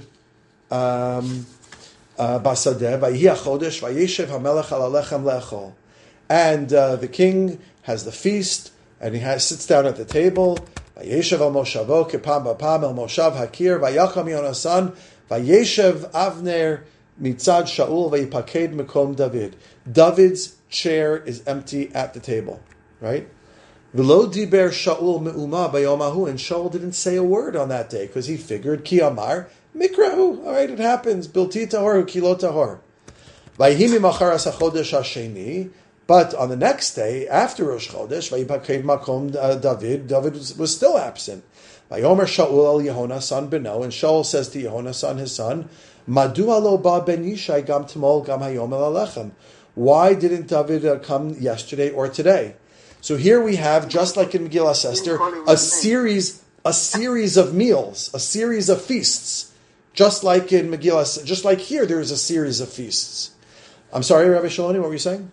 um, Basadeh, Vayihi HaChodesh, Vayeshev HaMelech Al HaLechem Le'echol. And uh, the king has the feast, and he has, sits down at the table. Vayeshev Al Moshavo, Kepam Bapam El Moshav Hakir, Vayacham Yonasan, Vayeshev Avner, Mitzad Shaul, Vayipaked Mekom David. David's chair is empty at the table, right? V'lo diber Shaul me'uma bayomahu, and Shaul didn't say a word on that day because he figured Ki Amar Mikrahu. All right, it happens. Bilti tahor ki lo tahor. Vayhi mimacharas hachodesh hasheni. But on the next day, after Rosh Chodesh, Vayipaked Makom David, David was, was still absent. Vayomer Shaul al Yehonasan beno, and Shaul says to Yehonasan his son, Madua lo ba ben Yishai gam timol gam hayom el alechem. Why didn't David uh, come yesterday or today? So here we have, just like in Megillas Esther, a series, a series of meals, a series of feasts. Just like in Megillas, just like here, there is a series of feasts. I'm sorry, Rabbi Shaloni, what were you saying?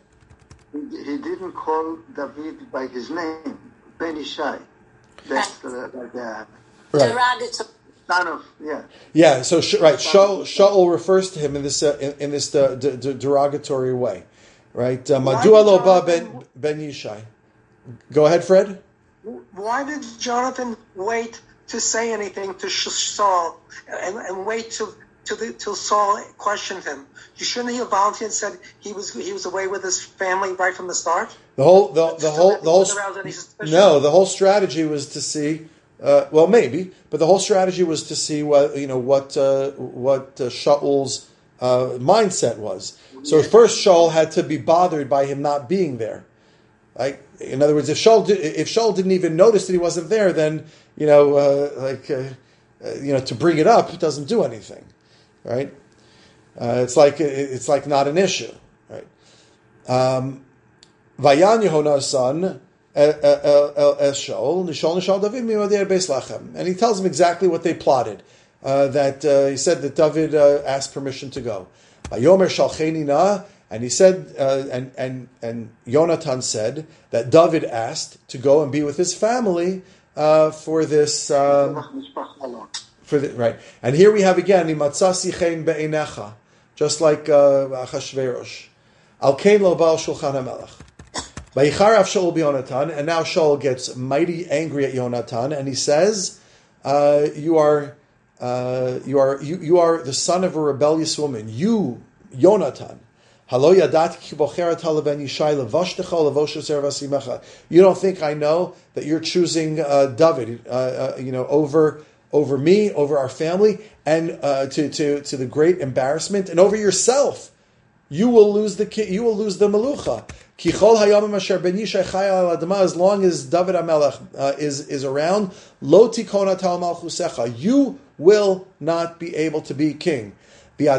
He didn't call David by his name, Ben Ishai. That's the, the, the right. son of, yeah. Yeah, so, right, Shaul, Shaul refers to him in this uh, in, in this uh, d- d- derogatory way. Right? Madua lo ba ben, ben Yishai. Go ahead, Fred. Why did Jonathan wait to say anything to Saul and, and wait till till, the, till Saul questioned him? You shouldn't he have volunteered and said he was he was away with his family right from the start? The whole the, the whole the whole no the whole strategy was to see. Uh, well, maybe, but the whole strategy was to see what you know what uh, what uh, Shaul's uh, mindset was. So first, Shaul had to be bothered by him not being there. Like, in other words, if Shaul did, if Shaul didn't even notice that he wasn't there, then you know, uh, like uh, uh, you know, to bring it up, it doesn't do anything, right? Uh, it's like it's like not an issue, right? Um, Vayan Yehonasan. And he tells him exactly what they plotted. Uh, that uh, he said that David uh, asked permission to go. And he said, uh, and and and Yonatan said that David asked to go and be with his family uh, for this. Um, for the, right, and here we have again just like uh, Achashverosh. Al kain lo ba'al shulchan hamelech. And now Shaul gets mighty angry at Yonatan, and he says, uh, "You are, uh, you are, you, you are the son of a rebellious woman. You, Yonatan, you don't think I know that you're choosing uh, David, uh, uh, you know, over over me, over our family, and uh, to to to the great embarrassment, and over yourself. You will lose the you will lose the melucha." As long as David HaMelech uh, is, is around, lo tikona tal malchusecha, you will not be able to be king. Now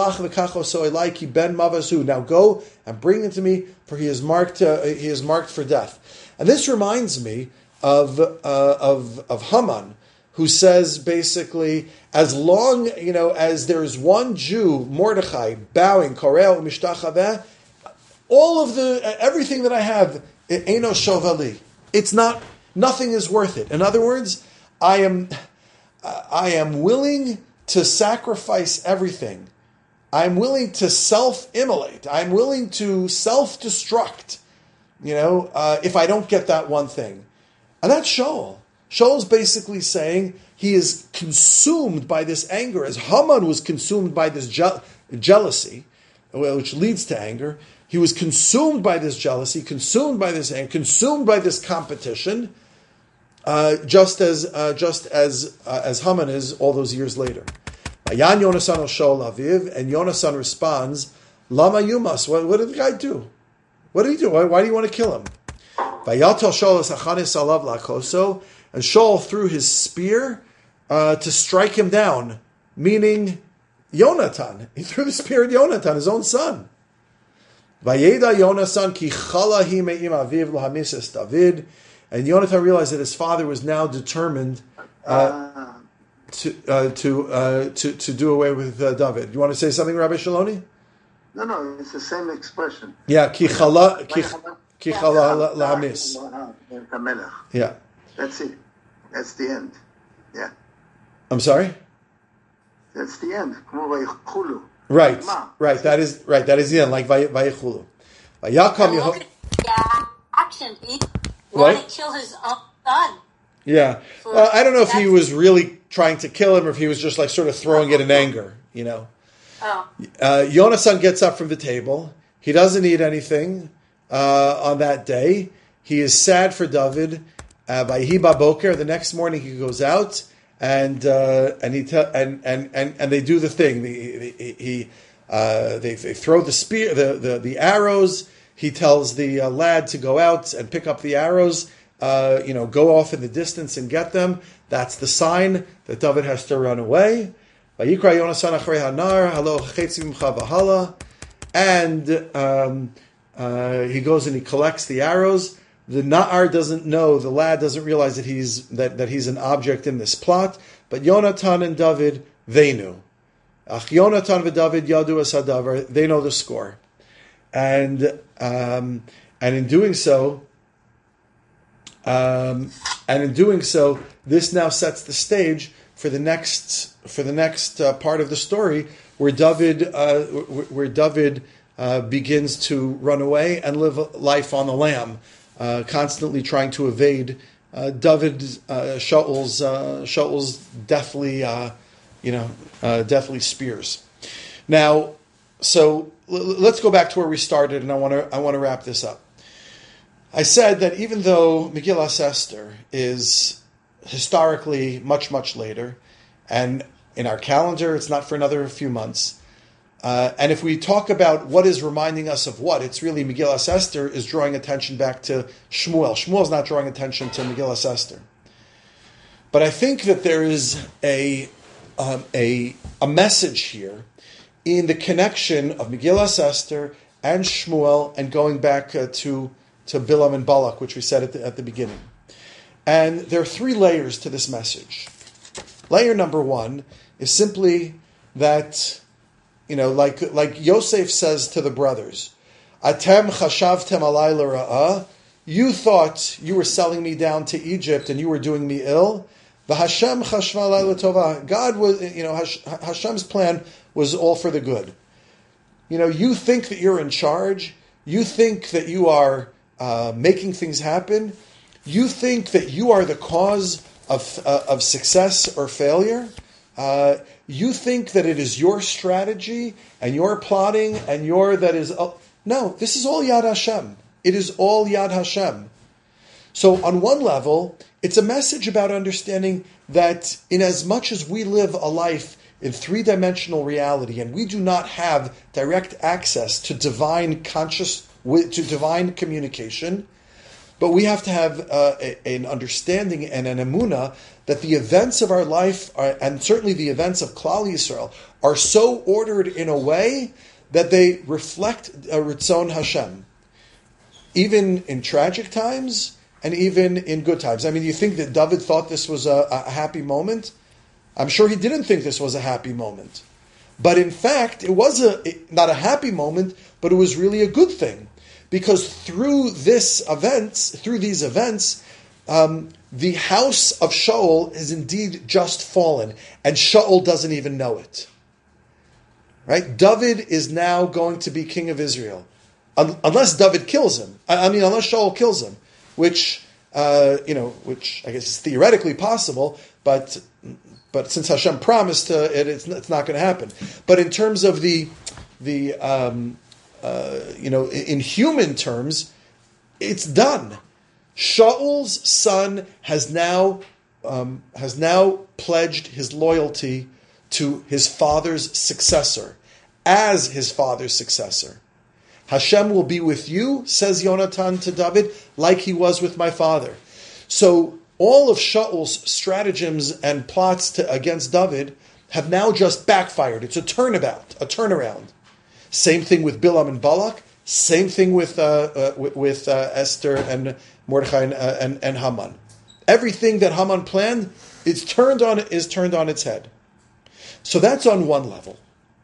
go and bring him to me, for he is marked uh, he is marked for death. And this reminds me of uh, of of Haman, who says basically, as long you know as there is one Jew, Mordechai, bowing, koreo mishtachaveh, all of the everything that I have, eino shovali. It's not. Nothing is worth it. In other words, I am, I am willing to sacrifice everything. I'm willing to self-immolate. I'm willing to self-destruct. You know, uh, if I don't get that one thing, and that's Shaul. Shaul's basically saying he is consumed by this anger, as Haman was consumed by this je- jealousy, which leads to anger. He was consumed by this jealousy, consumed by this anger, consumed by this competition, uh, just as uh, just as uh, as Haman is all those years later. Ayan Yonasan el Shaul Aviv, and Yonasan responds, Lama Yumas. What, what did the guy do? What did he do? Why, why do you want to kill him? Vayatel Shaul es achanis alav lakoso, and Shaul threw his spear uh, to strike him down, meaning Yonatan. He threw the spear at Yonatan, his own son. Vayeda Yonasan ki chalahi me'im aviv lahamises David, and Yonatan realized that his father was now determined. Uh, to uh, to, uh, to to do away with uh, David. You want to say something, Rabbi Shaloni? No, no, it's the same expression. Yeah, ki chala ki chala lahamis. Yeah, that's it. That's the end. Yeah. I'm sorry. That's the end. Right, right. That is right. That is the end. Like vayichulu. Vayakam Yeho. Yeah, action. He What? wanted to kill his own son. Yeah. Well, I don't know if he was really trying to kill him or if he was just like sort of throwing it in anger, you know. Oh. Uh, Yonasan gets up from the table. He doesn't eat anything uh, on that day. He is sad for David. Vayhi baboker. The next morning he goes out and uh, and he te- and, and and and they do the thing. The, the, he uh, they, they throw the spear, the, the the arrows. He tells the uh, lad to go out and pick up the arrows. Uh, you know, go off in the distance and get them. That's the sign that David has to run away. And um, uh, he goes and he collects the arrows. The Na'ar doesn't know, the lad doesn't realize that he's that, that he's an object in this plot. But Yonatan and David, they knew. Ach Yonatan and David yadu es hadavar, they know the score. And um, and in doing so, um, and in doing so, this now sets the stage for the next for the next uh, part of the story, where David uh, where David uh, begins to run away and live a life on the lam, uh, constantly trying to evade uh, David uh, Shaul's uh, Shaul's deathly uh, you know uh, deathly spears. Now, so l- let's go back to where we started, and I want to I want to wrap this up. I said that even though Megillas Esther is historically much, much later, and in our calendar it's not for another few months, uh, and if we talk about what is reminding us of what, it's really Megillas Esther is drawing attention back to Shmuel. Shmuel is not drawing attention to Megillas Esther. But I think that there is a um, a, a message here in the connection of Megillas Esther and Shmuel, and going back uh, to to Bilam and Balak, which we said at the, at the beginning. And there are three layers to this message. Layer number one is simply that, you know, like like Yosef says to the brothers, Atem chashavtem alay l'ra'ah, you thought you were selling me down to Egypt and you were doing me ill. V'Hashem chashva alay l'tovah. God was, you know, Hashem's plan was all for the good. You know, you think that you're in charge. You think that you are uh, making things happen. You think that you are the cause of uh, of success or failure. Uh, you think that it is your strategy and your plotting and your that is uh, no. This is all Yad Hashem. It is all Yad Hashem. So on one level, it's a message about understanding that in as much as we live a life in three-dimensional reality and we do not have direct access to divine conscious to divine communication, but we have to have uh, a, an understanding and an emunah that the events of our life, are, and certainly the events of Klal Yisrael, are so ordered in a way that they reflect a Ritzon Hashem, even in tragic times and even in good times. I mean, you think that David thought this was a, a happy moment? I'm sure he didn't think this was a happy moment. But in fact, it was a not a happy moment, but it was really a good thing. Because through this events, through these events, um, the house of Shaul is indeed just fallen, and Shaul doesn't even know it. Right? David is now going to be king of Israel, Un- unless David kills him. I, I mean, unless Shaul kills him, which uh, you know, which I guess is theoretically possible, but but since Hashem promised uh, it, it's, it's not going to happen. But in terms of the the um, Uh, you know, in human terms, it's done. Shaul's son has now um, has now pledged his loyalty to his father's successor, as his father's successor. Hashem will be with you, says Yonatan to David, like he was with my father. So all of Shaul's stratagems and plots to, against David have now just backfired. It's a turnabout, a turnaround. Same thing with Bilam and Balak. Same thing with uh, uh, with, with uh, Esther and Mordechai and, uh, and, and Haman. Everything that Haman planned it's turned on is turned on its head. So that's on one level.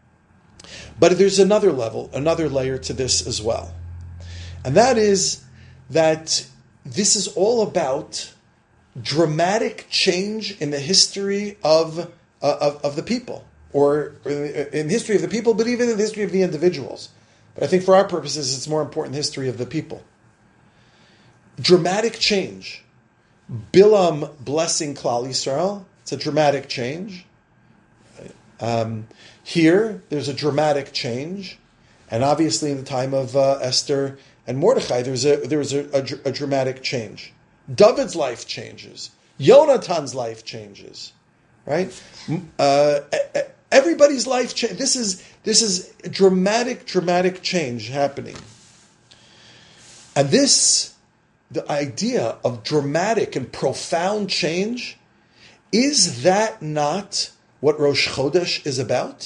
But there's another level, another layer to this as well. And that is that this is all about dramatic change in the history of, uh, of, of the people, or in the history of the people, but even in the history of the individuals. But I think for our purposes, it's more important the history of the people. Dramatic change. Bilam blessing Klal Yisrael. It's a dramatic change. Um, here, there's a dramatic change. And obviously in the time of uh, Esther and Mordechai, there's a there was a, a, a dramatic change. David's life changes. Yonatan's life changes. Right? Uh, everybody's life changes. This is, this is a dramatic, dramatic change happening. And this, the idea of dramatic and profound change, is that not what Rosh Chodesh is about?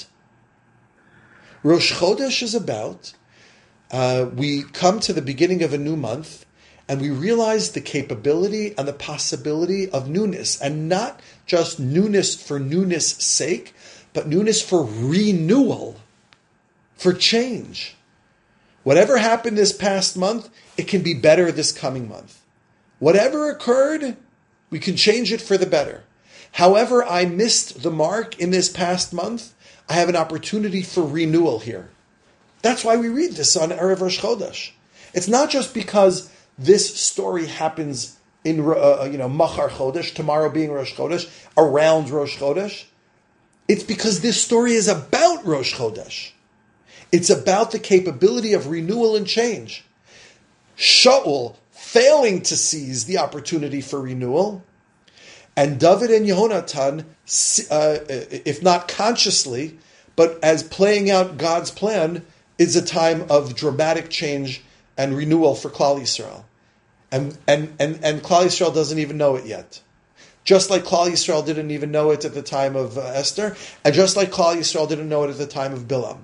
Rosh Chodesh is about, uh, we come to the beginning of a new month, and we realize the capability and the possibility of newness, and not just newness for newness' sake, but newness for renewal, for change. Whatever happened this past month, it can be better this coming month. Whatever occurred, we can change it for the better. However, I missed the mark in this past month, I have an opportunity for renewal here. That's why we read this on Erev Rosh Chodesh. It's not just because this story happens in, uh, you know, Machar Chodesh, tomorrow being Rosh Chodesh, around Rosh Chodesh. It's because this story is about Rosh Chodesh. It's about the capability of renewal and change. Shaul failing to seize the opportunity for renewal, and David and Yehonatan, uh, if not consciously, but as playing out God's plan, is a time of dramatic change and renewal for Klal Yisrael. And, and, and, and Klal Yisrael doesn't even know it yet. Just like Klal Yisrael didn't even know it at the time of uh, Esther, and just like Klal Yisrael didn't know it at the time of Bilam.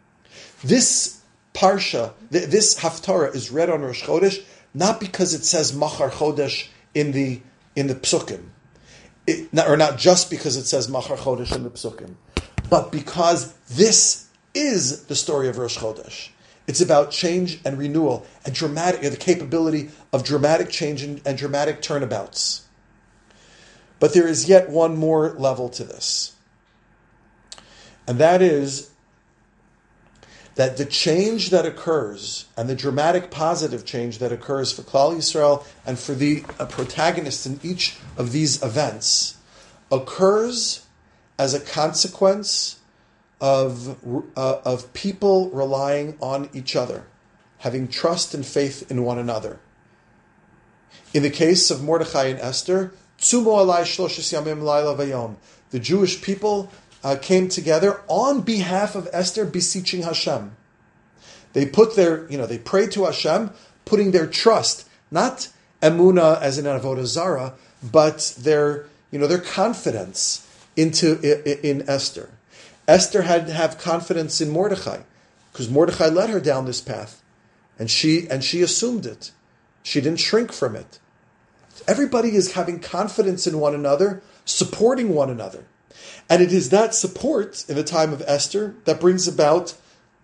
This Parsha, th- this Haftarah is read on Rosh Chodesh, not because it says Machar Chodesh in the, in the Psukim. It, not, or not just because it says Machar Chodesh in the Psukim, but because this is the story of Rosh Chodesh. It's about change and renewal and dramatic, the capability of dramatic change and, and dramatic turnabouts. But there is yet one more level to this. And that is that the change that occurs and the dramatic positive change that occurs for Klal Yisrael and for the uh, protagonists in each of these events occurs as a consequence of uh, of people relying on each other, having trust and faith in one another. In the case of Mordechai and Esther, Tzumo alai shloshes yamim laila vayom, the Jewish people uh, came together on behalf of Esther, beseeching Hashem. They put their, you know, they prayed to Hashem, putting their trust, not emuna as in avodah zara, but their, you know, their confidence into in, in Esther. Esther had to have confidence in Mordechai, because Mordechai led her down this path, and she and she assumed it. She didn't shrink from it. Everybody is having confidence in one another, supporting one another. And it is that support in the time of Esther that brings about,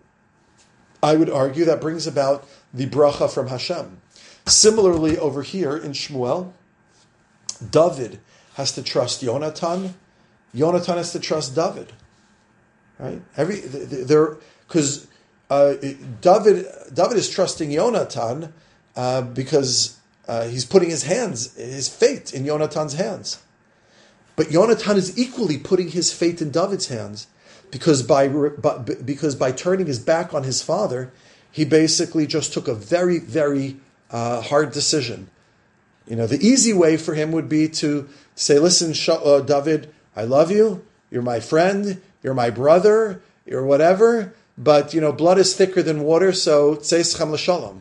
I would argue, that brings about the bracha from Hashem. Similarly, over here in Shmuel, David has to trust Yonatan. Yonatan has to trust David. Right? Every there because uh, David David is trusting Yonatan uh, because uh, he's putting his hands, his fate in Yonatan's hands. But Yonatan is equally putting his fate in David's hands, because by, by because by turning his back on his father, he basically just took a very very uh, hard decision. You know, the easy way for him would be to say, "Listen, uh, David, I love you. You're my friend. You're my brother. You're whatever. But you know, blood is thicker than water. So tzeis l'shalom."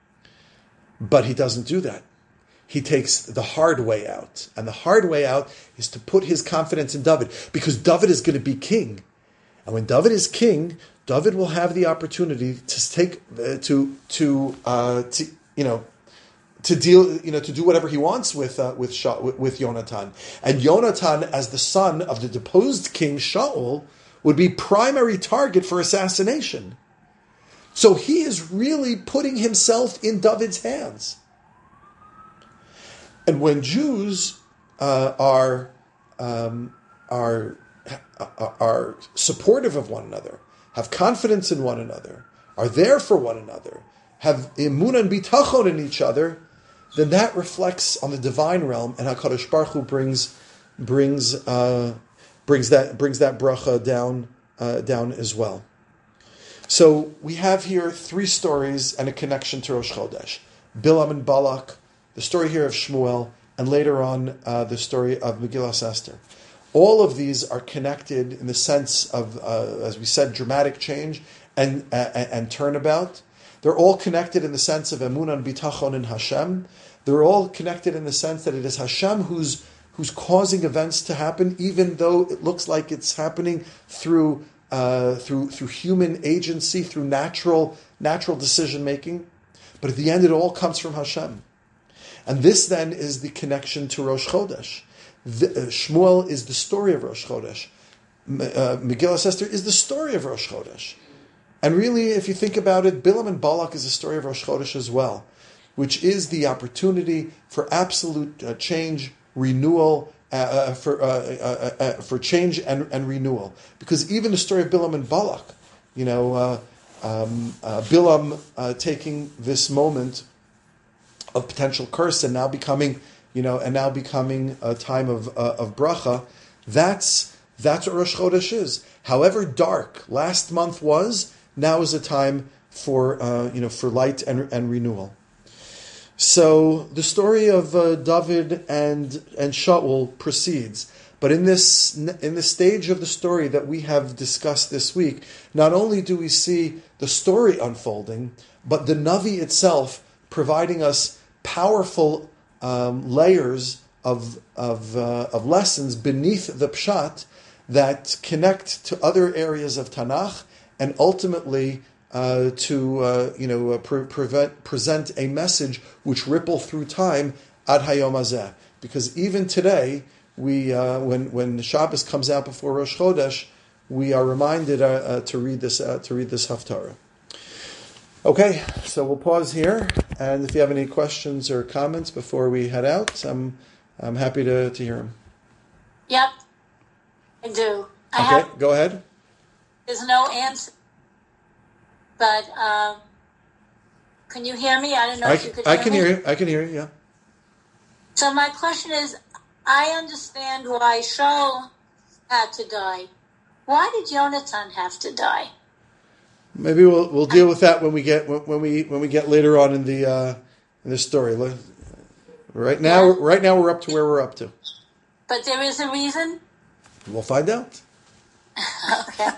But he doesn't do that. He takes the hard way out. And the hard way out is to put his confidence in David, because David is going to be king. And when David is king, David will have the opportunity to take, uh, to, to, uh, to, you know, to deal, you know, to do whatever he wants with uh, with, Sha, with with Yonatan. And Yonatan, as the son of the deposed king Shaul, would be primary target for assassination. So he is really putting himself in David's hands. And when Jews uh, are um, are are supportive of one another, have confidence in one another, are there for one another, have emunah and bitachon in each other, then that reflects on the divine realm, and HaKadosh Baruch Hu brings brings uh, brings that brings that bracha down uh, down as well. So we have here three stories and a connection to Rosh Chodesh: Bilam and Balak, the story here of Shmuel, and later on uh, the story of Megillas Esther. All of these are connected in the sense of, uh, as we said, dramatic change and uh, and turnabout. They're all connected in the sense of emunah and bitachon in Hashem. They're all connected in the sense that it is Hashem who's who's causing events to happen, even though it looks like it's happening through uh, through through human agency, through natural natural decision making. But at the end, it all comes from Hashem. And this then is the connection to Rosh Chodesh. The, uh, Shmuel is the story of Rosh Chodesh. Uh, Megillas Esther is the story of Rosh Chodesh. And really, if you think about it, Bilam and Balak is a story of Rosh Chodesh as well, which is the opportunity for absolute uh, change, renewal, uh, uh, for uh, uh, uh, for change and, and renewal. Because even the story of Bilam and Balak, you know, uh, um, uh, Bilam uh, taking this moment of potential curse and now becoming, you know, and now becoming a time of uh, of bracha, that's that's what Rosh Chodesh is. However dark last month was, now is a time for uh, you know for light and, and renewal. So the story of uh, David and and Shaul proceeds, but in this in this stage of the story that we have discussed this week, not only do we see the story unfolding, but the Navi itself providing us powerful um, layers of of uh, of lessons beneath the Pshat that connect to other areas of Tanakh, and ultimately uh, to uh, you know uh, pre- prevent, present a message which ripple through time ad hayom hazeh. Because even today, we uh, when when Shabbos comes out before Rosh Chodesh, we are reminded uh, uh, to read this uh, to read this haftarah. Okay, so we'll pause here, and if you have any questions or comments before we head out, I'm I'm happy to, to hear them. Yep, I do. I okay, have, go ahead. There's no answer, but um, can you hear me? I don't know I, if you could I hear can me. hear you. I can hear you, yeah. So my question is, I understand why Shaul had to die. Why did Yonatan have to die? Maybe we'll we'll deal with that when we get when, when we when we get later on in the uh, in the story. Right now, yeah. right now we're up to where we're up to. But there is a reason? We'll find out. Okay.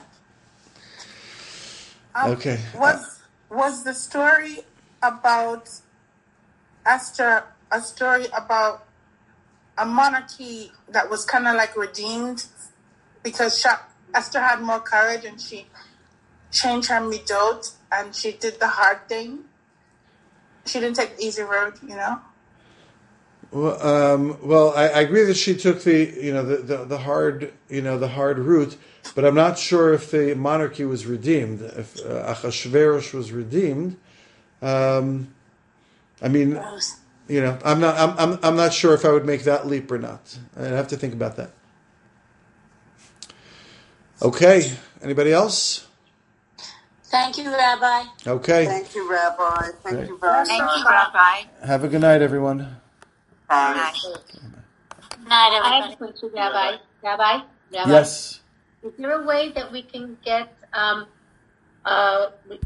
Um, okay. Was was the story about Esther a story about a monarchy that was kind of like redeemed because Esther had more courage and she changed her midot and she did the hard thing? She didn't take the easy road, you know? Well, um, well, I, I agree that she took the, you know, the, the, the hard, you know, the hard route, but I'm not sure if the monarchy was redeemed. If uh, Achashverosh was redeemed, um, I mean, you know, I'm not, I'm, I'm, I'm not sure if I would make that leap or not. I'd have to think about that. Okay, anybody else? Thank you, Rabbi. Okay. Thank you, Rabbi. Thank Great. you very much. Thank you, Rabbi. Have a good night, everyone. Bye. Good night, everybody. I have a question, Rabbi. Rabbi? Rabbi? Yes. Is there a way that we can get um, uh,